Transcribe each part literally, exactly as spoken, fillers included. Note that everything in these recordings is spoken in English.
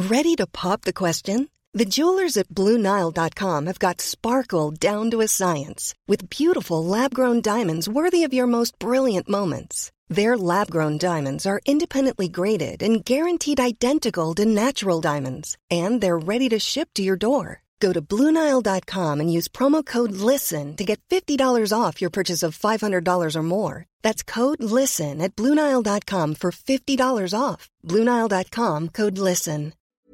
Ready to pop the question? The jewelers at Blue Nile dot com have got sparkle down to a science with beautiful lab-grown diamonds worthy of your most brilliant moments. Their lab-grown diamonds are independently graded and guaranteed identical to natural diamonds, and they're ready to ship to your door. Go to Blue Nile dot com and use promo code LISTEN to get fifty dollars off your purchase of five hundred dollars or more. That's code LISTEN at Blue Nile dot com for fifty dollars off. Blue Nile dot com, code LISTEN.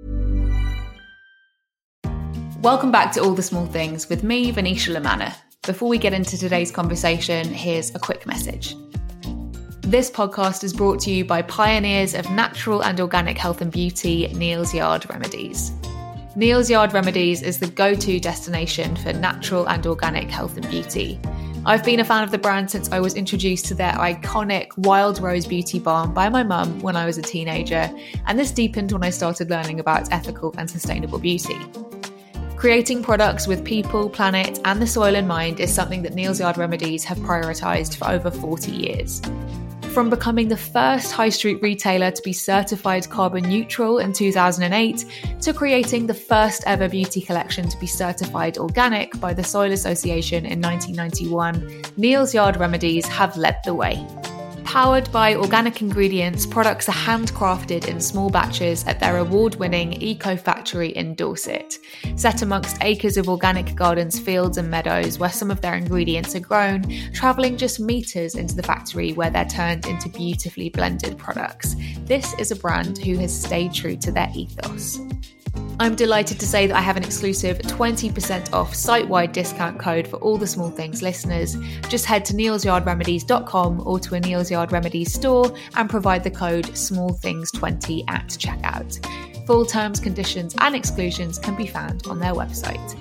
Welcome back to All the Small Things with me, Venetia Lamanna. Before we get into today's conversation, here's a quick message. This podcast is brought to you by pioneers of natural and organic health and beauty, Neal's Yard Remedies. Neal's Yard Remedies is the go-to destination for natural and organic health and beauty. I've been a fan of the brand since I was introduced to their iconic Wild Rose Beauty Balm by my mum when I was a teenager, and this deepened when I started learning about ethical and sustainable beauty. Creating products with people, planet, and the soil in mind is something that Neal's Yard Remedies have prioritised for over forty years. From becoming the first high street retailer to be certified carbon neutral in two thousand eight, to creating the first ever beauty collection to be certified organic by the Soil Association in nineteen ninety-one, Neal's Yard Remedies have led the way. Powered by organic ingredients, products are handcrafted in small batches at their award-winning Eco Factory in Dorset, set amongst acres of organic gardens, fields and meadows where some of their ingredients are grown, travelling just metres into the factory where they're turned into beautifully blended products. This is a brand who has stayed true to their ethos. I'm delighted to say that I have an exclusive twenty percent off site-wide discount code for All the Small Things listeners. Just head to neals yard remedies dot com or to a Neal's Yard Remedies store and provide the code small things twenty at checkout. Full terms, conditions and exclusions can be found on their website.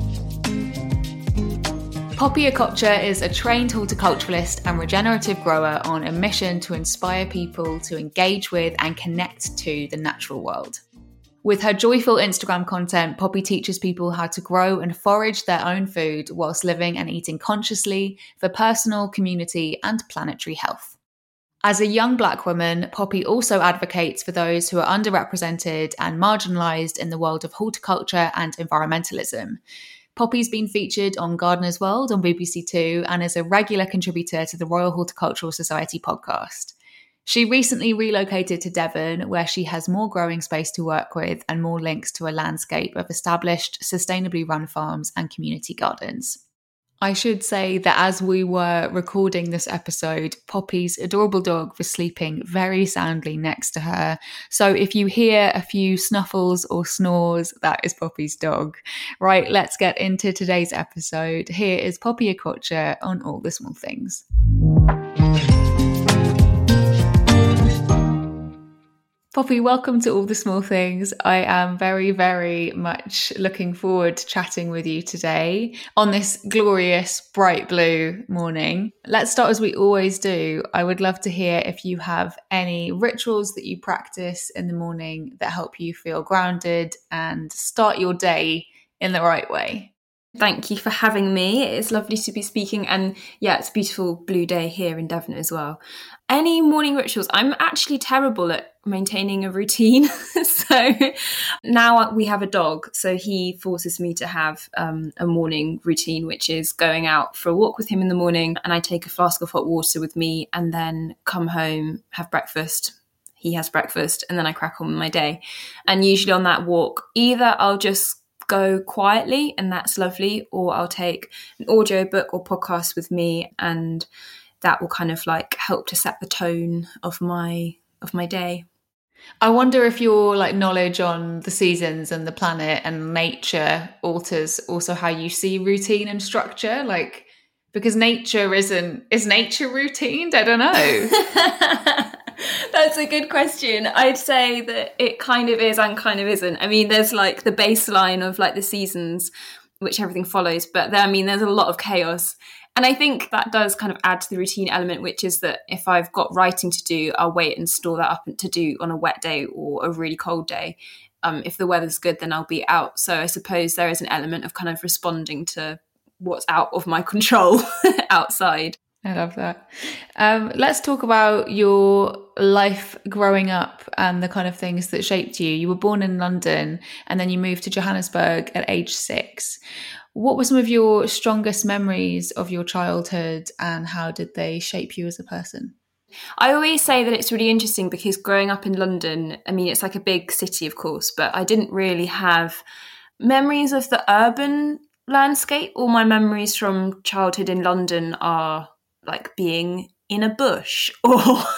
Poppy Okocha is a trained horticulturalist and regenerative grower on a mission to inspire people to engage with and connect to the natural world. With her joyful Instagram content, Poppy teaches people how to grow and forage their own food whilst living and eating consciously for personal, community, and planetary health. As a young Black woman, Poppy also advocates for those who are underrepresented and marginalised in the world of horticulture and environmentalism. Poppy's been featured on Gardener's World on B B C Two and is a regular contributor to the Royal Horticultural Society podcast. She recently relocated to Devon, where she has more growing space to work with and more links to a landscape of established, sustainably run farms and community gardens. I should say that as we were recording this episode, Poppy's adorable dog was sleeping very soundly next to her. So if you hear a few snuffles or snores, that is Poppy's dog. Right, let's get into today's episode. Here is Poppy Okocha on All the Small Things. Poppy, welcome to All the Small Things. I am very, very much looking forward to chatting with you today on this glorious bright blue morning. Let's start as we always do. I would love to hear if you have any rituals that you practice in the morning that help you feel grounded and start your day in the right way. Thank you for having me. It's lovely to be speaking, and yeah, it's a beautiful blue day here in Devon as well. Any morning rituals? I'm actually terrible at maintaining a routine. So now we have a dog, so he forces me to have um, a morning routine, which is going out for a walk with him in the morning, and I take a flask of hot water with me and then come home, have breakfast. He has breakfast, and then I crack on with my day. And usually on that walk, either I'll just go quietly and that's lovely, or I'll take an audio book or podcast with me, and that will kind of like help to set the tone of my of my day. I wonder if your like knowledge on the seasons and the planet and nature alters also how you see routine and structure, like because nature isn't is nature routined? I don't know. That's a good question. I'd say that it kind of is and kind of isn't. I mean, there's like the baseline of like the seasons, which everything follows. But there, I mean, there's a lot of chaos. And I think that does kind of add to the routine element, which is that if I've got writing to do, I'll wait and store that up to do on a wet day or a really cold day. Um, if the weather's good, then I'll be out. So I suppose there is an element of kind of responding to what's out of my control outside. I love that. Um, let's talk about your life growing up and the kind of things that shaped you. You were born in London and then you moved to Johannesburg at age six. What were some of your strongest memories of your childhood and how did they shape you as a person? I always say that it's really interesting because growing up in London, I mean, it's like a big city, of course, but I didn't really have memories of the urban landscape. All my memories from childhood in London are like being in a bush or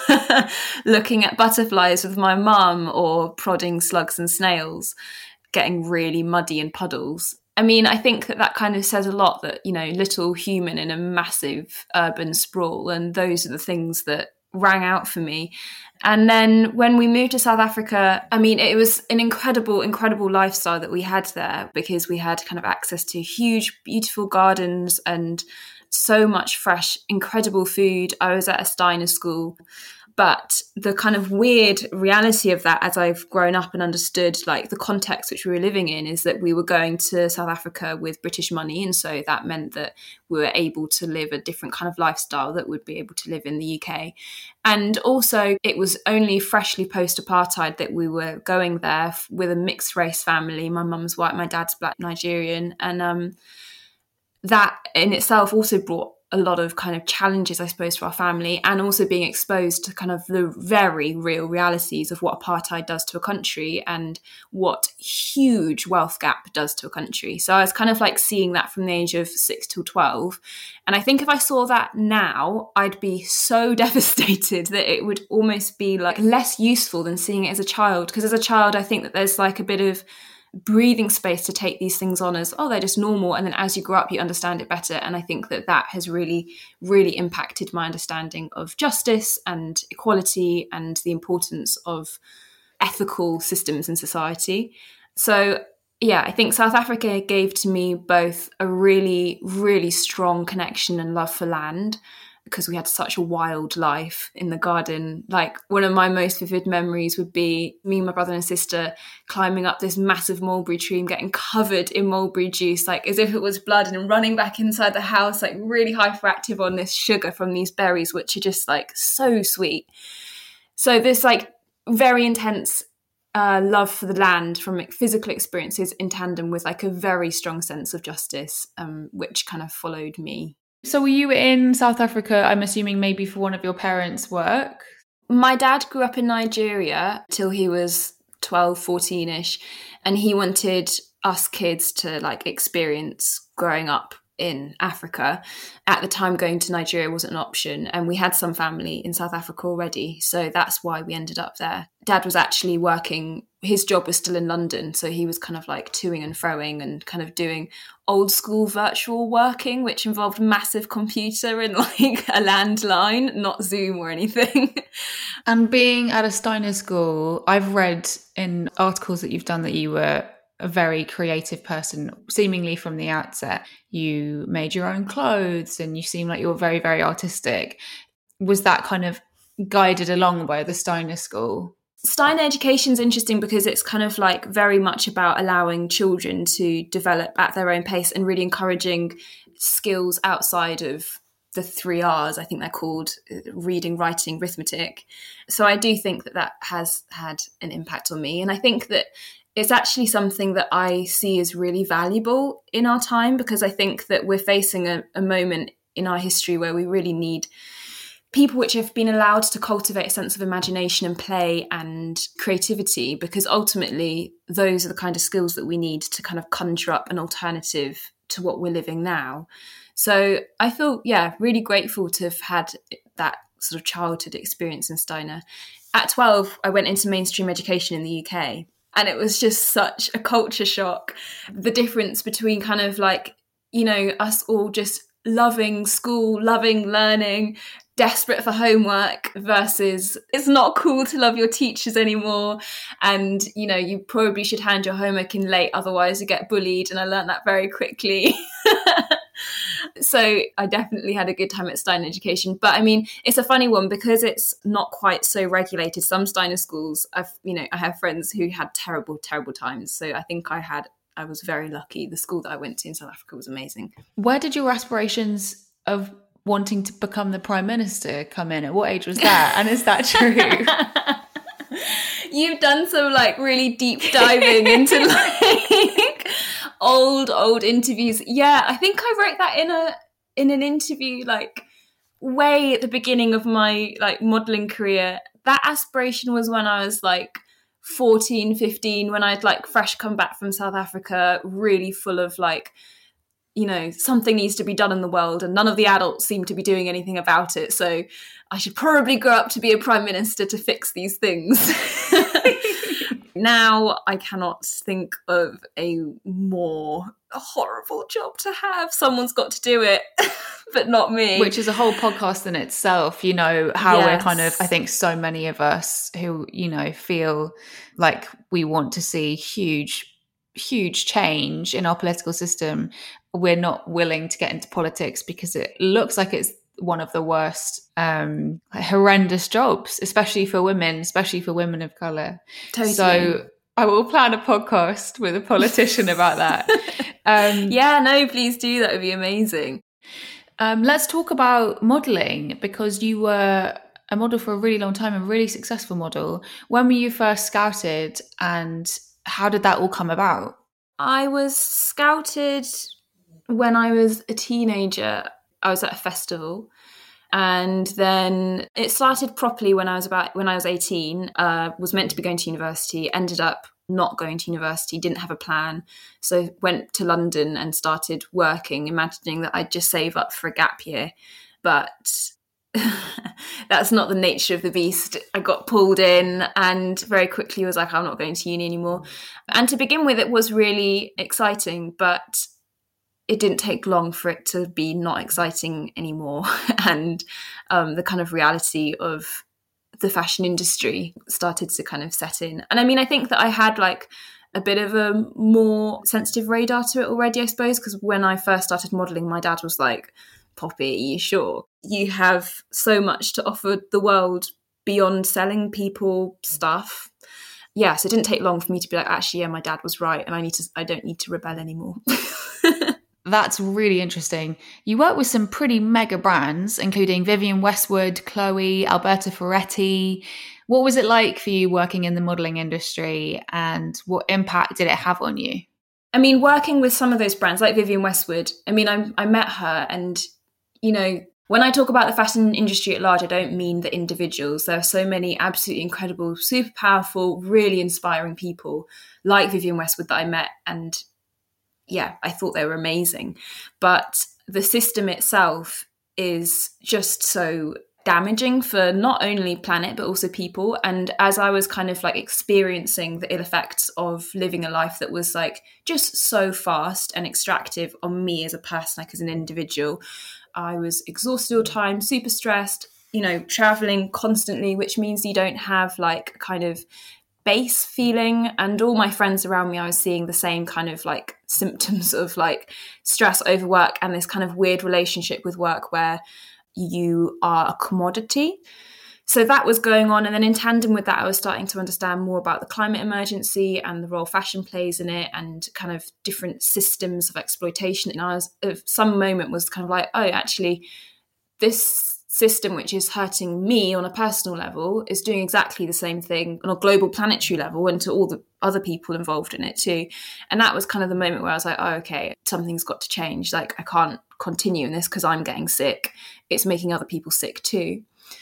looking at butterflies with my mum or prodding slugs and snails, getting really muddy in puddles. I mean, I think that that kind of says a lot that, you know, little human in a massive urban sprawl. And those are the things that rang out for me. And then when we moved to South Africa, I mean, it was an incredible, incredible lifestyle that we had there because we had kind of access to huge, beautiful gardens and so much fresh, incredible food. I was at a Steiner school. But the kind of weird reality of that, as I've grown up and understood like the context which we were living in, is that we were going to South Africa with British money. And so that meant that we were able to live a different kind of lifestyle that would be able to live in the U K. And also it was only freshly post-apartheid that we were going there with a mixed race family. My mum's white, my dad's black Nigerian. And um, that in itself also brought a lot of kind of challenges, I suppose, for our family, and also being exposed to kind of the very real realities of what apartheid does to a country and what huge wealth gap does to a country. So I was kind of like seeing that from the age of six till twelve. And I think if I saw that now, I'd be so devastated that it would almost be like less useful than seeing it as a child. Because as a child, I think that there's like a bit of breathing space to take these things on as, oh, they're just normal. And then as you grow up, you understand it better. And I think that that has really, really impacted my understanding of justice and equality and the importance of ethical systems in society. So yeah, I think South Africa gave to me both a really, really strong connection and love for land, because we had such a wild life in the garden. Like one of my most vivid memories would be me and my brother and sister climbing up this massive mulberry tree and getting covered in mulberry juice, like as if it was blood, and running back inside the house, like really hyperactive on this sugar from these berries, which are just like so sweet. So this like very intense uh, love for the land from like, physical experiences in tandem with like a very strong sense of justice, um, which kind of followed me. So were you in South Africa, I'm assuming maybe for one of your parents' work? My dad grew up in Nigeria till he was twelve, fourteen-ish, and he wanted us kids to like experience growing up in Africa. At the time, going to Nigeria wasn't an option, and we had some family in South Africa already, so that's why we ended up there. Dad was actually working, his job was still in London, so he was kind of like toing and froing and kind of doing old school virtual working, which involved massive computer and like a landline, not Zoom or anything. And being at a Steiner school, I've read in articles that you've done that you were a very creative person, seemingly from the outset. You made your own clothes and you seem like you were very, very artistic. Was that kind of guided along by the Steiner school? Steiner education is interesting because it's kind of like very much about allowing children to develop at their own pace and really encouraging skills outside of the three R's, I think they're called, reading, writing, arithmetic. So I do think that that has had an impact on me. And I think that it's actually something that I see as really valuable in our time, because I think that we're facing a, a moment in our history where we really need people which have been allowed to cultivate a sense of imagination and play and creativity, because ultimately those are the kind of skills that we need to kind of conjure up an alternative to what we're living now. So I feel, yeah, really grateful to have had that sort of childhood experience in Steiner. At twelve, I went into mainstream education in the U K, and it was just such a culture shock. The difference between kind of like, you know, us all just loving school, loving learning, desperate for homework, versus it's not cool to love your teachers anymore. And, you know, you probably should hand your homework in late, otherwise you get bullied. And I learned that very quickly. So I definitely had a good time at Steiner education. But I mean, it's a funny one because it's not quite so regulated. Some Steiner schools, I've, you know, I have friends who had terrible, terrible times. So I think I had, I was very lucky. The school that I went to in South Africa was amazing. Where did your aspirations of wanting to become the Prime Minister come in? At what age was that? And is that true? You've done some like really deep diving into like old, old interviews. Yeah, I think I wrote that in a in an interview like way at the beginning of my like modelling career. That aspiration was when I was like fourteen, fifteen, when I'd like fresh come back from South Africa, really full of like, you know, something needs to be done in the world and none of the adults seem to be doing anything about it. So I should probably grow up to be a prime minister to fix these things. Now I cannot think of a more horrible job to have. Someone's got to do it, but not me. Which is a whole podcast in itself, you know, how Yes. we're kind of, I think so many of us who, you know, feel like we want to see huge huge change in our political system, we're not willing to get into politics because it looks like it's one of the worst, um, horrendous jobs, especially for women, especially for women of colour. Totally. So I will plan a podcast with a politician about that. Um, Yeah, no, please do. That would be amazing. um, let's talk about modelling, because you were a model for a really long time, a really successful model. When were you first scouted and how did that all come about? I was scouted when I was a teenager. I was at a festival, and then it started properly when I was about when I was eighteen. Uh, was meant to be going to university, ended up not going to university, didn't have a plan, so went to London and started working, imagining that I'd just save up for a gap year, but that's not the nature of the beast. I got pulled in and very quickly was like, I'm not going to uni anymore. And to begin with, it was really exciting, but it didn't take long for it to be not exciting anymore. And um, the kind of reality of the fashion industry started to kind of set in. And I mean, I think that I had like a bit of a more sensitive radar to it already, I suppose, because when I first started modelling, my dad was like, Poppy, are you sure? You have so much to offer the world beyond selling people stuff. Yeah, so it didn't take long for me to be like, actually, yeah, my dad was right, and I need to. I don't need to rebel anymore. That's really interesting. You work with some pretty mega brands, including Vivienne Westwood, Chloe, Alberto Ferretti. What was it like for you working in the modelling industry, and what impact did it have on you? I mean, working with some of those brands like Vivienne Westwood, I mean, I, I met her and, you know, when I talk about the fashion industry at large, I don't mean the individuals. There are so many absolutely incredible, super powerful, really inspiring people like Vivienne Westwood that I met. And yeah, I thought they were amazing. But the system itself is just so damaging for not only planet, but also people. And as I was kind of like experiencing the ill effects of living a life that was like just so fast and extractive on me as a person, like as an individual, I was exhausted all the time, super stressed, you know, traveling constantly, which means you don't have like kind of base feeling. And all my friends around me, I was seeing the same kind of like symptoms of like stress, overwork, and this kind of weird relationship with work where you are a commodity. So that was going on. And then in tandem with that, I was starting to understand more about the climate emergency and the role fashion plays in it and kind of different systems of exploitation. And I was, at some moment was kind of like, oh, actually, this system, which is hurting me on a personal level, is doing exactly the same thing on a global planetary level and to all the other people involved in it too. And that was kind of the moment where I was like, oh, okay, something's got to change. Like, I can't continue in this because I'm getting sick. It's making other people sick too.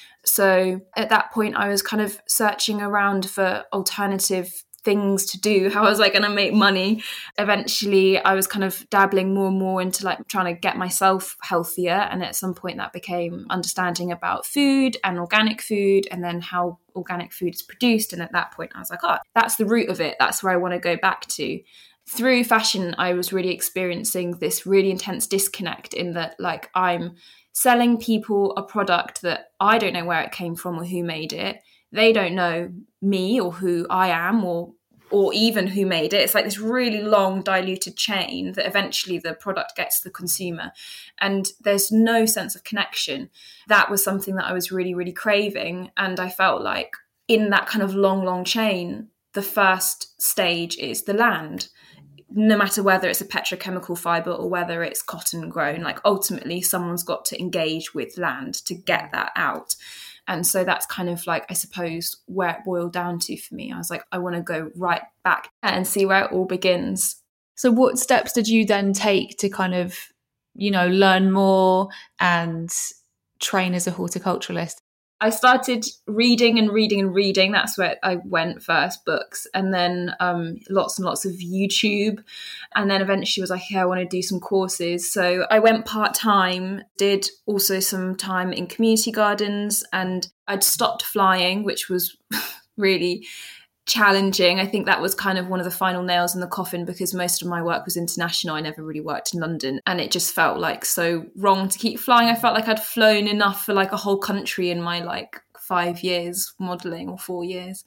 So at that point, I was kind of searching around for alternative things to do. How was I going to make money? Eventually, I was kind of dabbling more and more into like trying to get myself healthier. And at some point that became understanding about food and organic food and then how organic food is produced. And at that point, I was like, oh, that's the root of it. That's where I want to go back to. Through fashion, I was really experiencing this really intense disconnect in that like I'm selling people a product that I don't know where it came from or who made it. They don't know me or who I am or or even who made it. It's like this really long diluted chain that eventually the product gets to the consumer. And there's no sense of connection. That was something that I was really, really craving. And I felt like in that kind of long, long chain, the first stage is the land. no matter whether it's a petrochemical fibre or whether it's cotton grown, like ultimately someone's got to engage with land to get that out. And so that's kind of like, I suppose, where it boiled down to for me. I was like, I want to go right back and see where it all begins. So what steps did you then take to kind of, you know, learn more and train as a horticulturalist? I started reading and reading and reading. That's where I went first, books, and then um, lots and lots of YouTube. And then eventually was like, yeah, I want to do some courses. So I went part-time, did also some time in community gardens, and I'd stopped flying, which was really challenging. I think that was kind of one of the final nails in the coffin, because most of my work was international. I never really worked in London, and it just felt like so wrong to keep flying. I felt like I'd flown enough for like a whole country in my like five years modelling, or four years.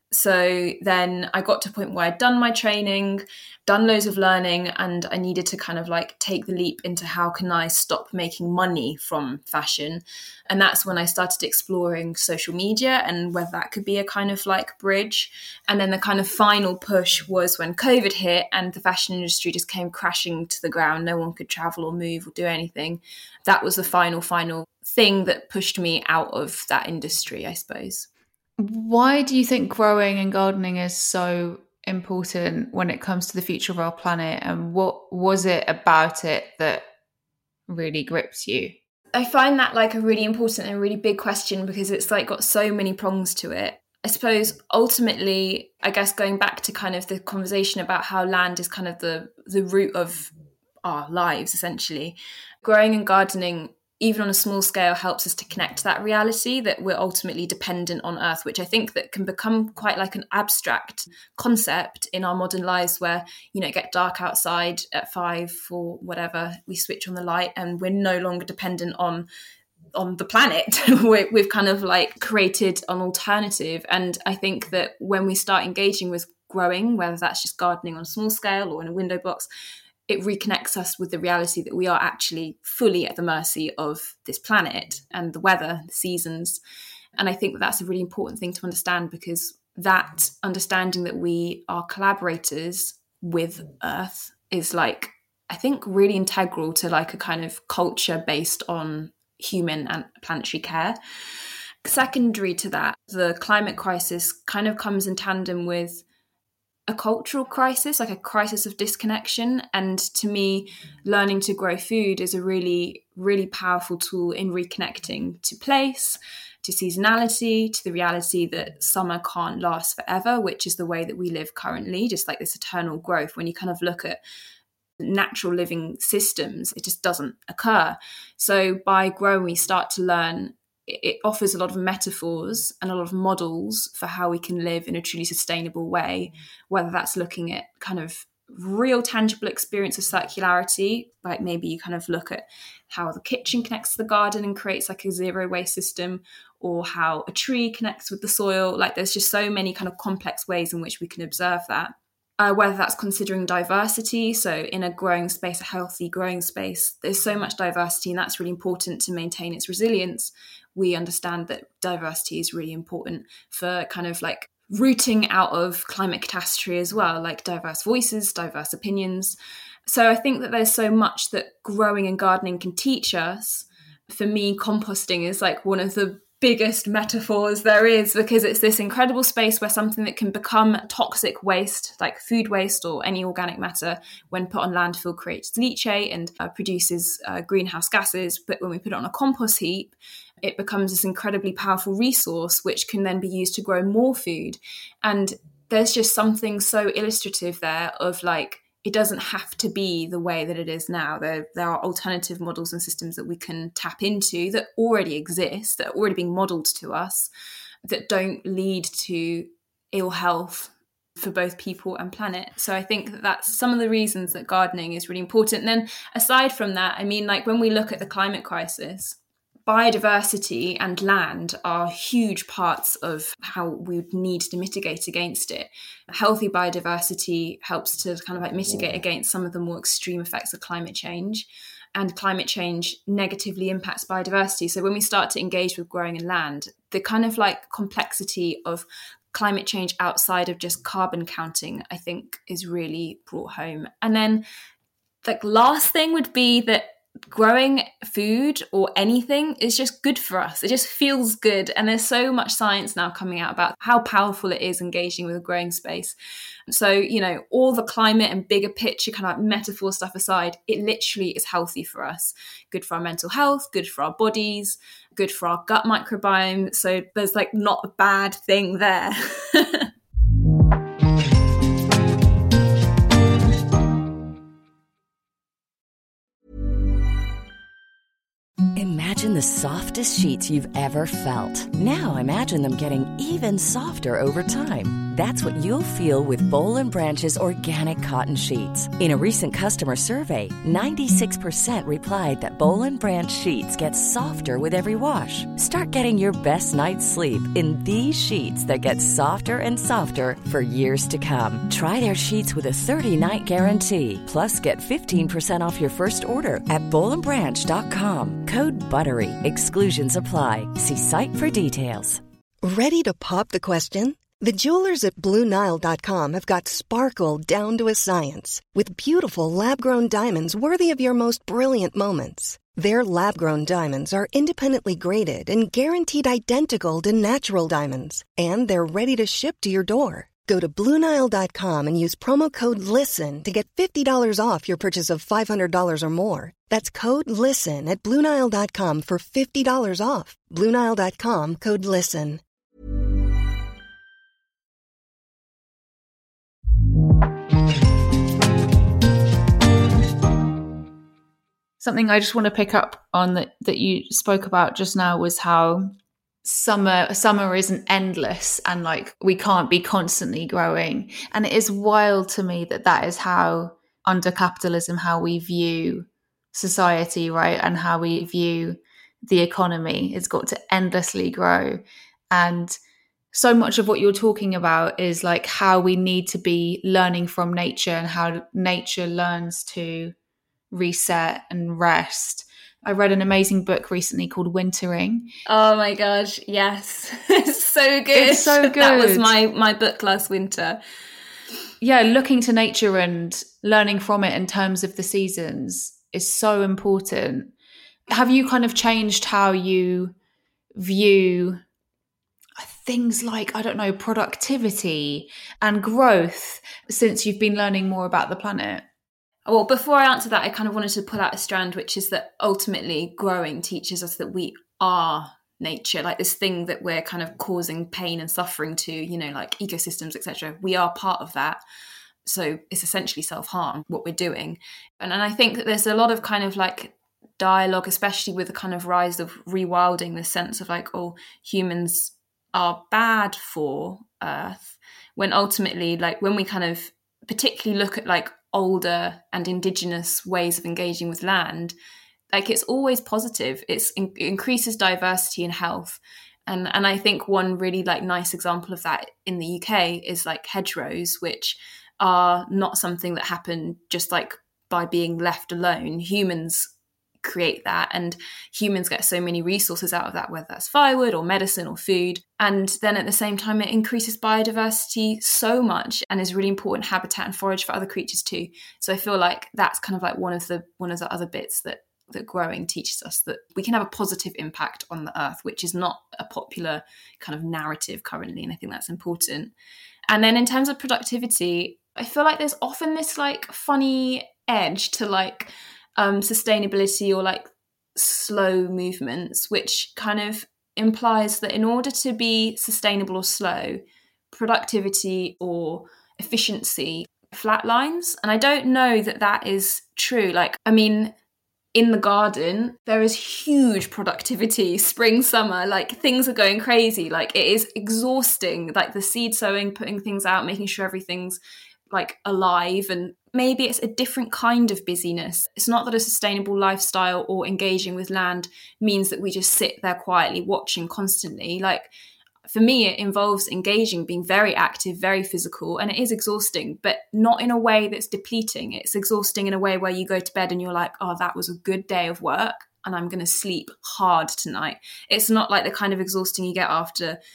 So then I got to a point where I'd done my training, done loads of learning, and I needed to kind of like take the leap into how can I stop making money from fashion. And that's when I started exploring social media and whether that could be a kind of like bridge. And then the kind of final push was when COVID hit and the fashion industry just came crashing to the ground. No one could travel or move or do anything. That was the final, final thing that pushed me out of that industry, I suppose. Why do you think growing and gardening is so important when it comes to the future of our planet? And what was it about it that really grips you? I find that like a really important and really big question, because it's like got so many prongs to it. I suppose ultimately, I guess going back to kind of the conversation about how land is kind of the, the root of our lives, essentially, growing and gardening, even on a small scale, helps us to connect to that reality that we're ultimately dependent on Earth, which I think that can become quite like an abstract concept in our modern lives where, you know, it get dark outside at five or whatever, we switch on the light and we're no longer dependent on on the planet. We've kind of like created an alternative. And I think that when we start engaging with growing, whether that's just gardening on a small scale or in a window box, it reconnects us with the reality that we are actually fully at the mercy of this planet and the weather, the seasons. And I think that that's a really important thing to understand, because that understanding that we are collaborators with Earth is like, I think, really integral to like a kind of culture based on human and planetary care. Secondary to that, the climate crisis kind of comes in tandem with a cultural crisis, like a crisis of disconnection. And to me, learning to grow food is a really, really powerful tool in reconnecting to place, to seasonality, to the reality that summer can't last forever, which is the way that we live currently, just like this eternal growth. When you kind of look at natural living systems, it just doesn't occur. So by growing, we start to learn. It offers a lot of metaphors and a lot of models for how we can live in a truly sustainable way, whether that's looking at kind of real tangible experience of circularity, like maybe you kind of look at how the kitchen connects to the garden and creates like a zero waste system, or how a tree connects with the soil. Like there's just so many kind of complex ways in which we can observe that. Uh, whether that's considering diversity, so in a growing space, a healthy growing space, there's so much diversity, and that's really important to maintain its resilience. We understand that diversity is really important for kind of like rooting out of climate catastrophe as well, like diverse voices, diverse opinions. So I think that there's so much that growing and gardening can teach us. For me, composting is like one of the biggest metaphors there is, because it's this incredible space where something that can become toxic waste, like food waste or any organic matter, when put on landfill creates leachate and uh, produces uh, greenhouse gases. But when we put it on a compost heap, it becomes this incredibly powerful resource which can then be used to grow more food. And there's just something so illustrative there of like, it doesn't have to be the way that it is now. There, there are alternative models and systems that we can tap into that already exist, that are already being modelled to us, that don't lead to ill health for both people and planet. So I think that that's some of the reasons that gardening is really important. And then aside from that, I mean, like when we look at the climate crisis, biodiversity and land are huge parts of how we would need to mitigate against it. Healthy biodiversity helps to kind of like mitigate against some of the more extreme effects of climate change, and climate change negatively impacts biodiversity. So when we start to engage with growing in land, the kind of like complexity of climate change outside of just carbon counting, I think is really brought home. And then like last thing would be that growing food or anything is just good for us. It just feels good. And there's so much science now coming out about how powerful it is engaging with a growing space. So, you know, all the climate and bigger picture kind of like metaphor stuff aside, it literally is healthy for us. Good for our mental health, good for our bodies, good for our gut microbiome. So there's like not a bad thing there. Imagine the softest sheets you've ever felt. Now imagine them getting even softer over time. That's what you'll feel with Boll and Branch's organic cotton sheets. In a recent customer survey, ninety-six percent replied that Boll and Branch sheets get softer with every wash. Start getting your best night's sleep in these sheets that get softer and softer for years to come. Try their sheets with a thirty-night guarantee. Plus, get fifteen percent off your first order at boll and branch dot com. Code BUTTERY. Exclusions apply. See site for details. Ready to pop the question? The jewelers at Blue Nile dot com have got sparkle down to a science with beautiful lab-grown diamonds worthy of your most brilliant moments. Their lab-grown diamonds are independently graded and guaranteed identical to natural diamonds, and they're ready to ship to your door. Go to Blue Nile dot com and use promo code LISTEN to get fifty dollars off your purchase of five hundred dollars or more. That's code LISTEN at Blue Nile dot com for fifty dollars off. Blue Nile dot com, code LISTEN. Something I just want to pick up on that, that you spoke about just now was how summer summer isn't endless and like we can't be constantly growing. And it is wild to me that that is how under capitalism, how we view society, right? And how we view the economy. It's got to endlessly grow. And so much of what you're talking about is like how we need to be learning from nature and how nature learns to reset and rest. I read an amazing book recently called Wintering. Oh my gosh, yes. It's so good. It's so good. That was my my book last winter. Yeah, looking to nature and learning from it in terms of the seasons is so important. Have you kind of changed how you view things like, I don't know, productivity and growth since you've been learning more about the planet? Well, before I answer that, I kind of wanted to pull out a strand, which is that ultimately growing teaches us that we are nature, like this thing that we're kind of causing pain and suffering to, you know, like ecosystems, et cetera. We are part of that. So it's essentially self-harm, what we're doing. And, and I think that there's a lot of kind of like dialogue, especially with the kind of rise of rewilding, the sense of like, oh, humans are bad for Earth, when ultimately, like when we kind of particularly look at like older and indigenous ways of engaging with land, like it's always positive. It's in, it increases diversity and health. And and I think one really like nice example of that in the U K is like hedgerows, which are not something that happen just like by being left alone. Humans create that, and humans get so many resources out of that, whether that's firewood or medicine or food. And then at the same time, it increases biodiversity so much and is really important habitat and forage for other creatures too. So I feel like that's kind of like one of the one of the other bits that that growing teaches us, that we can have a positive impact on the earth, which is not a popular kind of narrative currently. And I think that's important. And then in terms of productivity, I feel like there's often this like funny edge to like um, sustainability or like slow movements, which kind of implies that in order to be sustainable or slow, productivity or efficiency flatlines. And I don't know that that is true. Like, I mean, in the garden, there is huge productivity, spring, summer, like things are going crazy. Like it is exhausting, like the seed sowing, putting things out, making sure everything's like alive. And maybe it's a different kind of busyness. It's not that a sustainable lifestyle or engaging with land means that we just sit there quietly watching constantly. Like for me, it involves engaging, being very active, very physical, and it is exhausting, but not in a way that's depleting. It's exhausting in a way where you go to bed and you're like, oh, that was a good day of work and I'm going to sleep hard tonight. It's not like the kind of exhausting you get after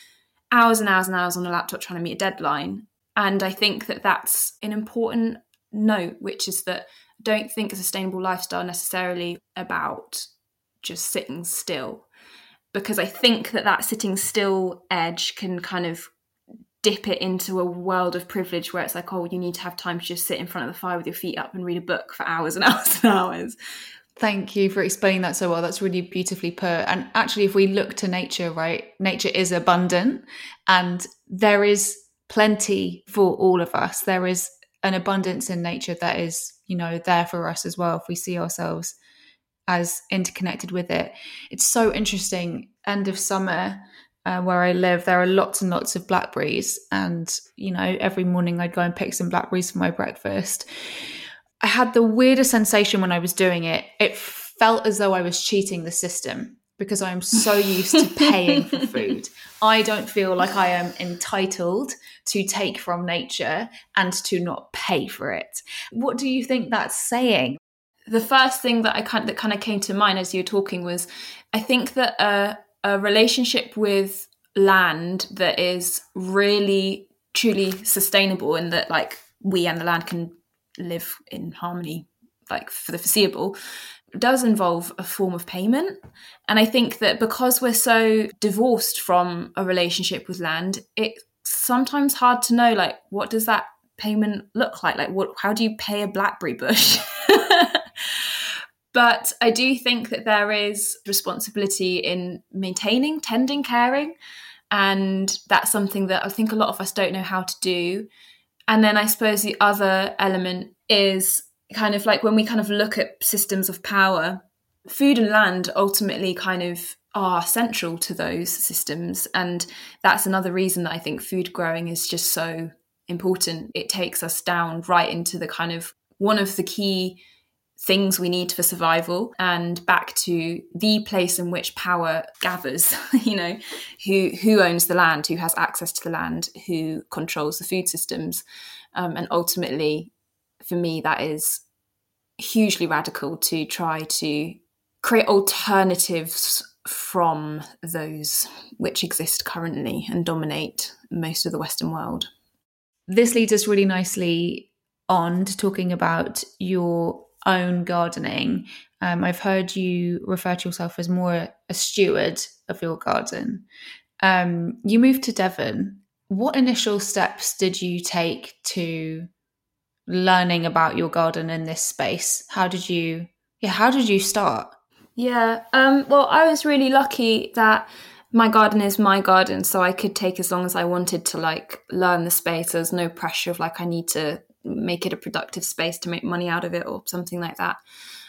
hours and hours and hours on a laptop trying to meet a deadline. And I think that that's an important note, which is that I don't think a sustainable lifestyle necessarily about just sitting still, because I think that that sitting still edge can kind of dip it into a world of privilege where it's like, oh, you need to have time to just sit in front of the fire with your feet up and read a book for hours and hours and hours. Thank you for explaining that so well. That's really beautifully put. And actually, if we look to nature, right, nature is abundant and there is plenty for all of us. There is an abundance in nature that is, you know, there for us as well if we see ourselves as interconnected with it. It's so interesting. End of summer, uh, where I live, there are lots and lots of blackberries. And, you know, every morning I'd go and pick some blackberries for my breakfast. I had the weirdest sensation when I was doing it. It felt as though I was cheating the system because I'm so used to paying for food. I don't feel like I am entitled to take from nature and to not pay for it. What do you think that's saying? The first thing that I kind that kind of came to mind as you were talking was, I think that a, a relationship with land that is really truly sustainable, and that like we and the land can live in harmony, like for the foreseeable, does involve a form of payment. And I think that because we're so divorced from a relationship with land, it's sometimes hard to know, like, what does that payment look like? Like, what? How do you pay a blackberry bush? But I do think that there is responsibility in maintaining, tending, caring. And that's something that I think a lot of us don't know how to do. And then I suppose the other element is kind of like when we kind of look at systems of power, food and land ultimately kind of are central to those systems. And that's another reason that I think food growing is just so important. It takes us down right into the kind of one of the key things we need for survival, and back to the place in which power gathers, you know, who who owns the land, who has access to the land, who controls the food systems. Um, and ultimately, for me, that is hugely radical to try to create alternatives from those which exist currently and dominate most of the Western world. This leads us really nicely on to talking about your own gardening. Um, I've heard you refer to yourself as more a steward of your garden. Um, you moved to Devon. What initial steps did you take to learning about your garden in this space? How did you, yeah, how did you start? Yeah, um, well, I was really lucky that my garden is my garden, so I could take as long as I wanted to like learn the space. There's no pressure of like I need to make it a productive space to make money out of it or something like that.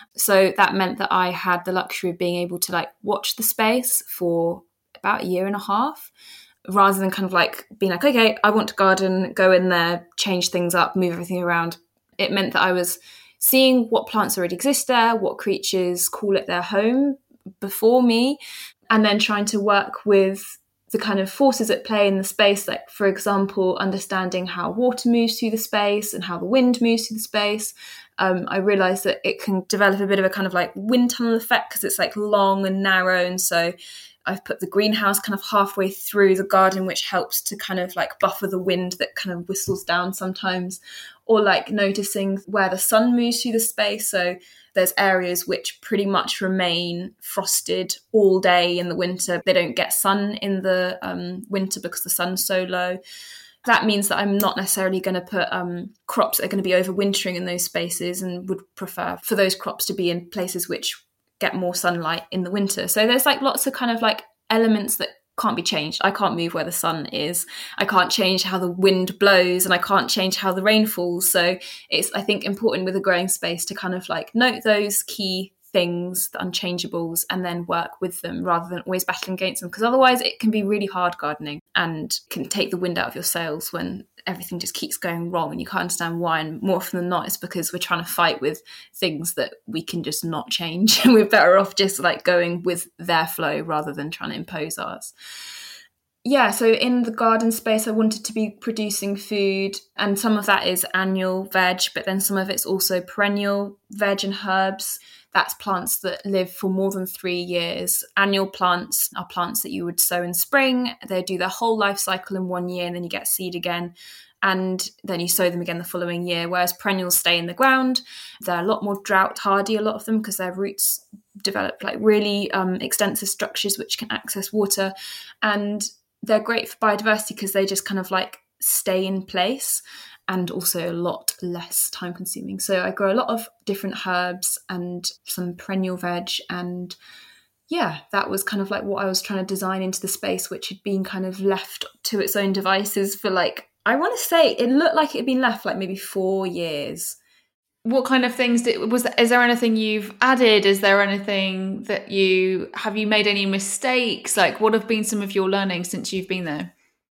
So that meant that I had the luxury of being able to like watch the space for about a year and a half, rather than kind of like being like, okay, I want to garden, go in there, change things up, move everything around. It meant that I was seeing what plants already exist there, what creatures call it their home before me, and then trying to work with the kind of forces at play in the space, like, for example, understanding how water moves through the space and how the wind moves through the space. Um, I realised that it can develop a bit of a kind of like wind tunnel effect because it's like long and narrow. And so I've put the greenhouse kind of halfway through the garden, which helps to kind of like buffer the wind that kind of whistles down sometimes, or like noticing where the sun moves through the space. So there's areas which pretty much remain frosted all day in the winter. They don't get sun in the um, winter because the sun's so low. That means that I'm not necessarily going to put um, crops that are going to be overwintering in those spaces, and would prefer for those crops to be in places which get more sunlight in the winter. So there's like lots of kind of like elements that can't be changed. I can't move where the sun is. I can't change how the wind blows, and I can't change how the rain falls. So it's, I think, important with a growing space to kind of like note those key things, the unchangeables, and then work with them rather than always battling against them. Because otherwise it can be really hard gardening and can take the wind out of your sails when everything just keeps going wrong and you can't understand why. And more often than not, it's because we're trying to fight with things that we can just not change. And we're better off just like going with their flow rather than trying to impose ours. Yeah, so in the garden space, I wanted to be producing food, and some of that is annual veg, but then some of it's also perennial veg and herbs. that's plants that live for more than three years. Annual plants are plants that you would sow in spring. They do their whole life cycle in one year, and then you get seed again. And then you sow them again the following year, whereas perennials stay in the ground. They're a lot more drought hardy, a lot of them, because their roots develop like really um, extensive structures which can access water. And they're great for biodiversity because they just kind of like stay in place, and also a lot less time consuming. So I grow a lot of different herbs and some perennial veg, and yeah, that was kind of like what I was trying to design into the space, which had been kind of left to its own devices for like, I want to say it looked like it had been left like maybe four years. What kind of things did, was, is there anything you've added? Is there anything that you, have you made any mistakes? Like, what have been some of your learnings since you've been there?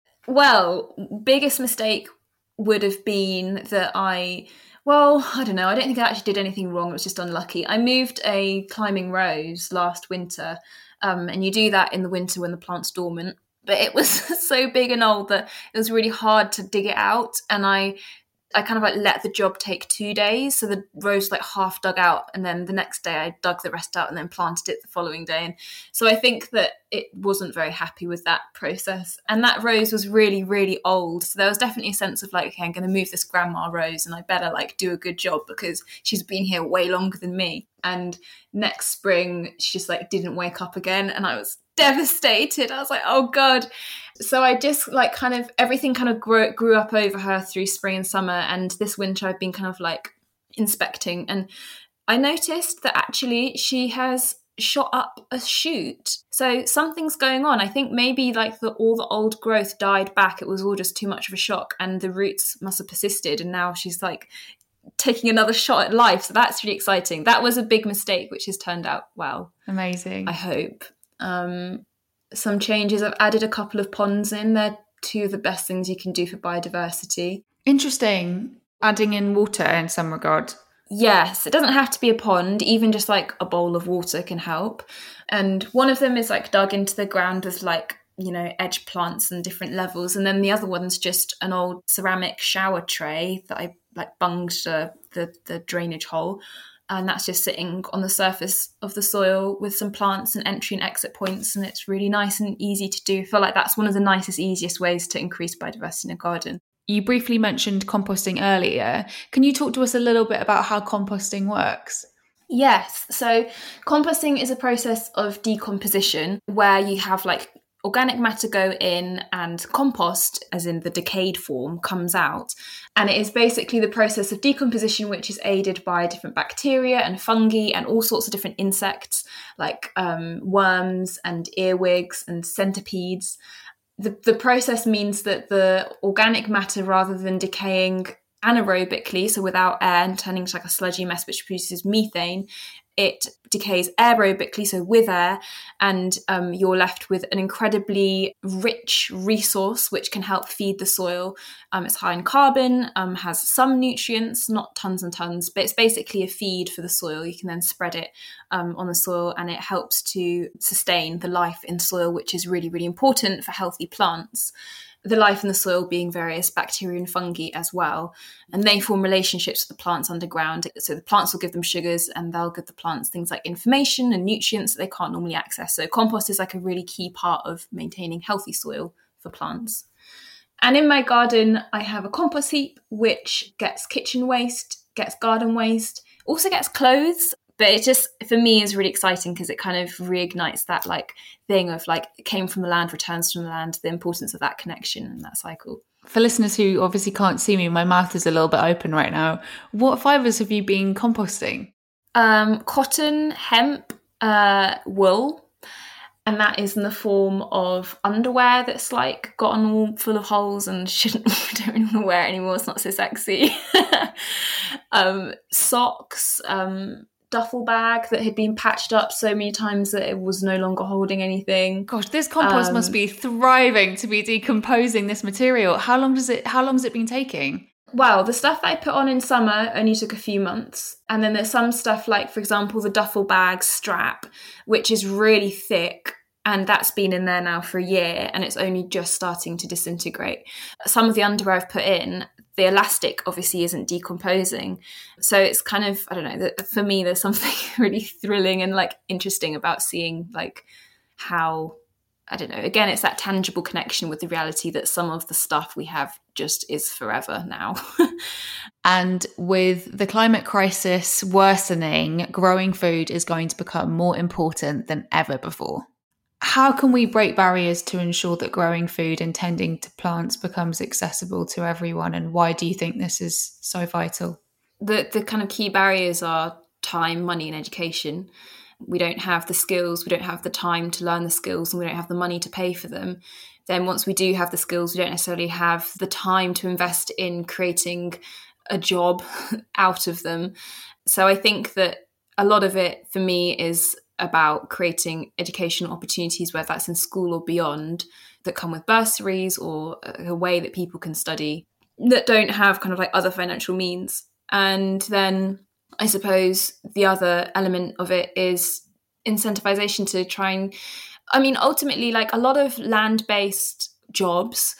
Well, biggest mistake would have been that I, well, I don't know, I don't think I actually did anything wrong. It was just unlucky. I moved a climbing rose last winter, um, and you do that in the winter when the plant's dormant. But it was so big and old that it was really hard to dig it out. And I I kind of like let the job take two days. So the rose like half dug out, and then the next day I dug the rest out and then planted it the following day. And so I think that it wasn't very happy with that process. And that rose was really, really old. So there was definitely a sense of like, okay, I'm going to move this grandma rose and I better like do a good job because she's been here way longer than me. And next spring, she just like didn't wake up again. And I was devastated. I was like, oh God. So I just like kind of everything kind of grew, grew up over her through spring and summer. And this winter I've been kind of like inspecting, and I noticed that actually she has shot up a shoot. So something's going on. I think maybe like the all the old growth died back. It was all just too much of a shock, and the roots must have persisted. And now she's like taking another shot at life. So that's really exciting. That was a big mistake, which has turned out well. Amazing. I hope. Um, some changes. I've added a couple of ponds in. They're two of the best things you can do for biodiversity. Interesting. Adding in water in some regard. Yes, it doesn't have to be a pond. Even just like a bowl of water can help. And one of them is like dug into the ground with like, you know, edge plants and different levels. And then the other one's just an old ceramic shower tray that I like bunged the, the, the drainage hole. And that's just sitting on the surface of the soil with some plants and entry and exit points. And it's really nice and easy to do. I feel like that's one of the nicest, easiest ways to increase biodiversity in a garden. You briefly mentioned composting earlier. Can you talk to us a little bit about how composting works? Yes. So composting is a process of decomposition where you have like organic matter go in and compost, as in the decayed form, comes out. And it is basically the process of decomposition which is aided by different bacteria and fungi and all sorts of different insects like um, worms and earwigs and centipedes. The, the process means that the organic matter, rather than decaying anaerobically, so without air and turning into like a sludgy mess which produces methane, it decays aerobically, so with air, and um, you're left with an incredibly rich resource which can help feed the soil. Um, it's high in carbon, um, has some nutrients, not tons and tons, but it's basically a feed for the soil. You can then spread it um, on the soil, and it helps to sustain the life in soil, which is really, really important for healthy plants. The life in the soil being various bacteria and fungi as well. And they form relationships with the plants underground. So the plants will give them sugars, and they'll give the plants things like information and nutrients that they can't normally access. So compost is like a really key part of maintaining healthy soil for plants. And in my garden, I have a compost heap, which gets kitchen waste, gets garden waste, also gets clothes. But it just, for me, is really exciting because it kind of reignites that like thing of like, it came from the land, returns from the land, the importance of that connection and that cycle. For listeners who obviously can't see me, my mouth is a little bit open right now. What fibres have you been composting? Um, cotton, hemp, uh, wool. And that is in the form of underwear that's like gotten all full of holes and shouldn't, don't really want to wear it anymore. It's not so sexy. um, socks, um, duffel bag that had been patched up so many times that it was no longer holding anything. Gosh, this compost um, must be thriving to be decomposing this material. How long does it, how long has it been taking? Well, the stuff that I put on in summer only took a few months. And then there's some stuff like, for example, the duffel bag strap, which is really thick. And that's been in there now for a year, and it's only just starting to disintegrate. Some of the underwear I've put in, the elastic obviously isn't decomposing. So it's kind of, I don't know, for me, there's something really thrilling and like interesting about seeing like how, I don't know, again, it's that tangible connection with the reality that some of the stuff we have just is forever now. And with the climate crisis worsening, growing food is going to become more important than ever before. How can we break barriers to ensure that growing food and tending to plants becomes accessible to everyone? And why do you think this is so vital? The the kind of key barriers are time, money, and education. We don't have the skills, we don't have the time to learn the skills, and we don't have the money to pay for them. Then once we do have the skills, we don't necessarily have the time to invest in creating a job out of them. So I think that a lot of it for me is about creating educational opportunities, whether that's in school or beyond, that come with bursaries or a way that people can study that don't have kind of like other financial means. And then I suppose the other element of it is incentivization to try and, I mean, ultimately, like a lot of land-based jobs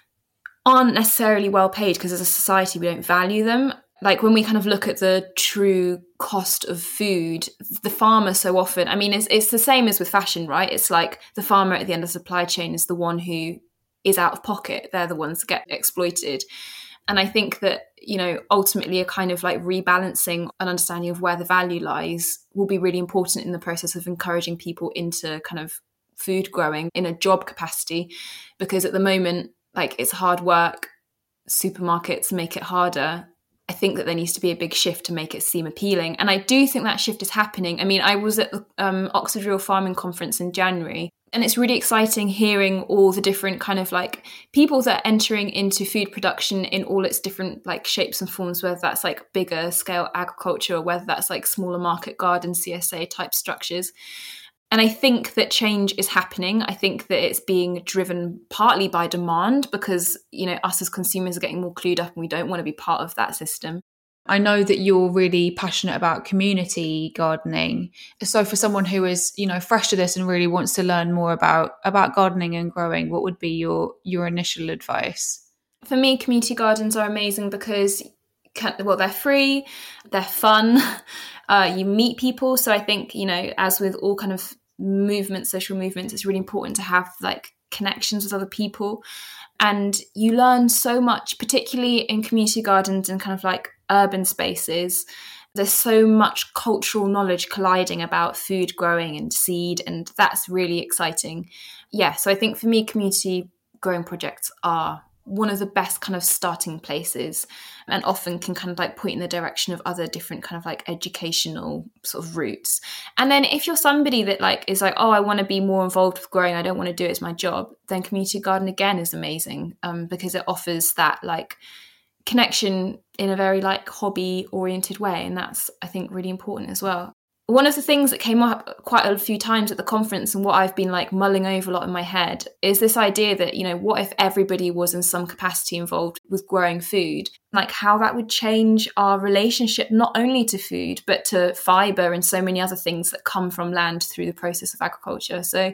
aren't necessarily well paid because as a society, we don't value them. Like when we kind of look at the true cost of food, the farmer so often, I mean, it's, it's the same as with fashion, right? It's like the farmer at the end of the supply chain is the one who is out of pocket. They're the ones that get exploited. And I think that, you know, ultimately a kind of like rebalancing an understanding of where the value lies will be really important in the process of encouraging people into kind of food growing in a job capacity. Because at the moment, like it's hard work, supermarkets make it harder. I think that there needs to be a big shift to make it seem appealing. And I do think that shift is happening. I mean, I was at the um, Oxford Real Farming Conference in January, and it's really exciting hearing all the different kind of like people that are entering into food production in all its different like shapes and forms, whether that's like bigger scale agriculture or whether that's like smaller market garden, C S A type structures. And I think that change is happening. I think that it's being driven partly by demand because, you know, us as consumers are getting more clued up and we don't want to be part of that system. I know that you're really passionate about community gardening. So for someone who is, you know, fresh to this and really wants to learn more about, about gardening and growing, what would be your, your initial advice? For me, community gardens are amazing because, well, they're free, they're fun, uh, you meet people. So I think, you know, as with all kind of movements, social movements, it's really important to have like connections with other people. And you learn so much, particularly in community gardens and kind of like urban spaces. There's so much cultural knowledge colliding about food growing and seed, and that's really exciting. Yeah, so I think for me, community growing projects are one of the best kind of starting places and often can kind of like point in the direction of other different kind of like educational sort of routes. And then if you're somebody that like is like, oh, I want to be more involved with growing, I don't want to do it as my job, then community garden again is amazing um, because it offers that like connection in a very like hobby oriented way. And that's, I think, really important as well. One of the things that came up quite a few times at the conference and what I've been like mulling over a lot in my head is this idea that, you know, what if everybody was in some capacity involved with growing food, like how that would change our relationship, not only to food, but to fibre and so many other things that come from land through the process of agriculture. So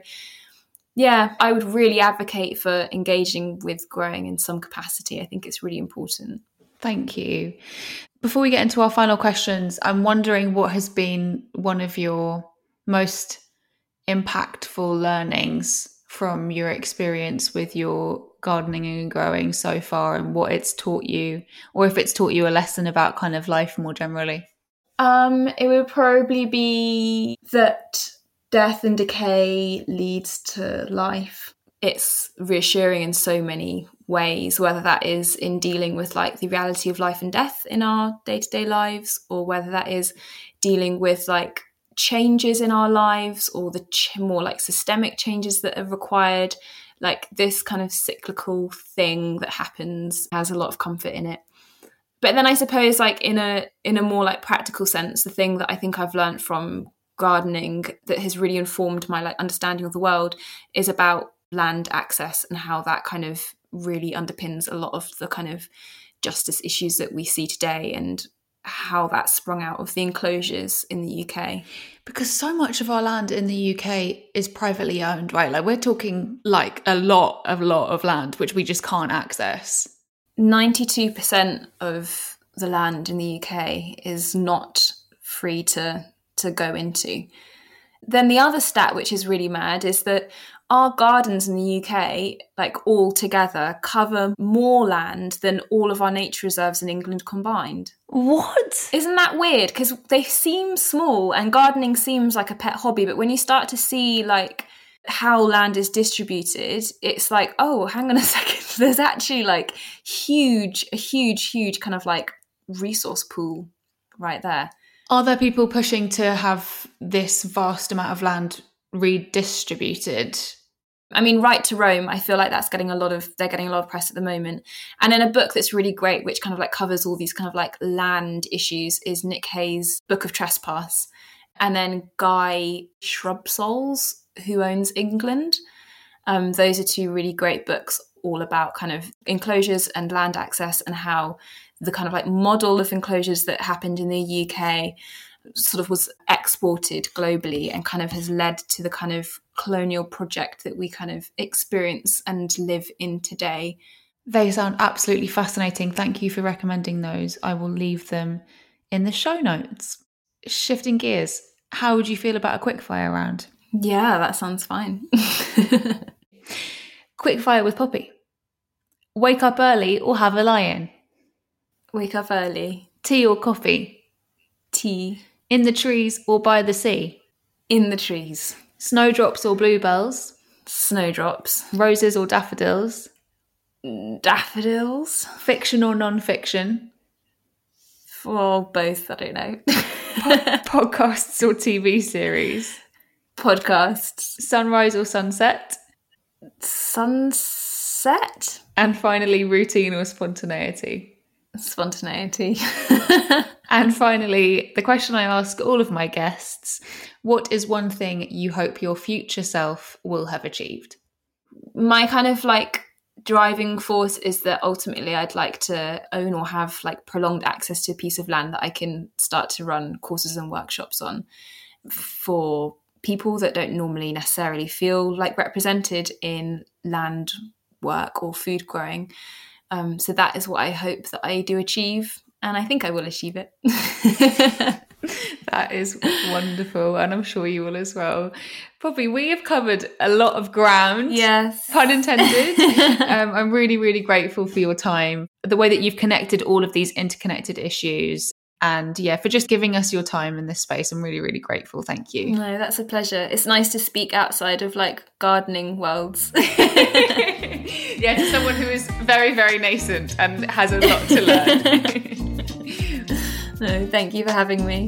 yeah, I would really advocate for engaging with growing in some capacity. I think it's really important. Thank you. Before we get into our final questions, I'm wondering what has been one of your most impactful learnings from your experience with your gardening and growing so far, and what it's taught you, or if it's taught you a lesson about kind of life more generally. Um, it would probably be that death and decay leads to life. It's reassuring in so many ways, whether that is in dealing with like the reality of life and death in our day-to-day lives, or whether that is dealing with like changes in our lives or the ch- more like systemic changes that are required. Like this kind of cyclical thing that happens has a lot of comfort in it. But then I suppose like in a in a more like practical sense, the thing that I think I've learned from gardening that has really informed my like understanding of the world is about land access and how that kind of really underpins a lot of the kind of justice issues that we see today and how that sprung out of the enclosures in the U K. Because so much of our land in the U K is privately owned, right? Like we're talking like a lot, a lot of land, which we just can't access. ninety-two percent of the land in the U K is not free to, to go into. Then the other stat, which is really mad, is that our gardens in the U K, like all together, cover more land than all of our nature reserves in England combined. What? Isn't that weird? Because they seem small and gardening seems like a pet hobby, but when you start to see like how land is distributed, it's like, oh, hang on a second. There's actually like huge, a huge, huge kind of like resource pool right there. Are there people pushing to have this vast amount of land redistributed? I mean, Right to Roam, I feel like that's getting a lot of, they're getting a lot of press at the moment. And then a book that's really great, which kind of like covers all these kind of like land issues, is Nick Hayes' Book of Trespass. And then Guy Shrubsoles, Who Owns England. Um, those are two really great books all about kind of enclosures and land access, and how the kind of like model of enclosures that happened in the U K sort of was exported globally and kind of has led to the kind of colonial project that we kind of experience and live in today. They sound absolutely fascinating. Thank you for recommending those. I will leave them in the show notes. Shifting gears, how would you feel about a quickfire round? Yeah, that sounds fine. Quickfire with Poppy. Wake up early or have a lie-in? Wake up early. Tea or coffee? Tea. In the trees or by the sea? In the trees. Snowdrops or bluebells? Snowdrops. Roses or daffodils? Daffodils. Fiction or non-fiction? Well, both, I don't know. Podcasts or T V series? Podcasts. Sunrise or sunset? Sunset. And finally, routine or spontaneity? Spontaneity. And finally, the question I ask all of my guests: what is one thing you hope your future self will have achieved? My kind of like driving force is that ultimately I'd like to own or have like prolonged access to a piece of land that I can start to run courses and workshops on for people that don't normally necessarily feel like represented in land work or food growing. Um, so that is what I hope that I do achieve, and I think I will achieve it. That is wonderful, and I'm sure you will as well. Poppy, we have covered a lot of ground. Yes. Pun intended. um, I'm really, really grateful for your time, the way that you've connected all of these interconnected issues, and yeah, for just giving us your time in this space. I'm really, really grateful. Thank you. No, that's a pleasure. It's nice to speak outside of like gardening worlds. Yeah, to someone who is very, very nascent and has a lot to learn. No, thank you for having me.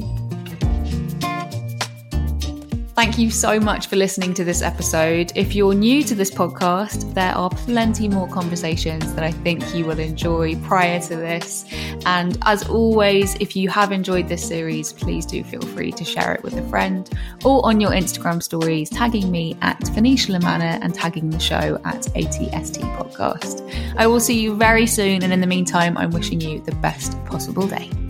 Thank you so much for listening to this episode. If you're new to this podcast, there are plenty more conversations that I think you will enjoy prior to this. And as always, if you have enjoyed this series, please do feel free to share it with a friend or on your Instagram stories, tagging me at Venetia Lamanna and tagging the show at A T S T Podcast. I will see you very soon. And in the meantime, I'm wishing you the best possible day.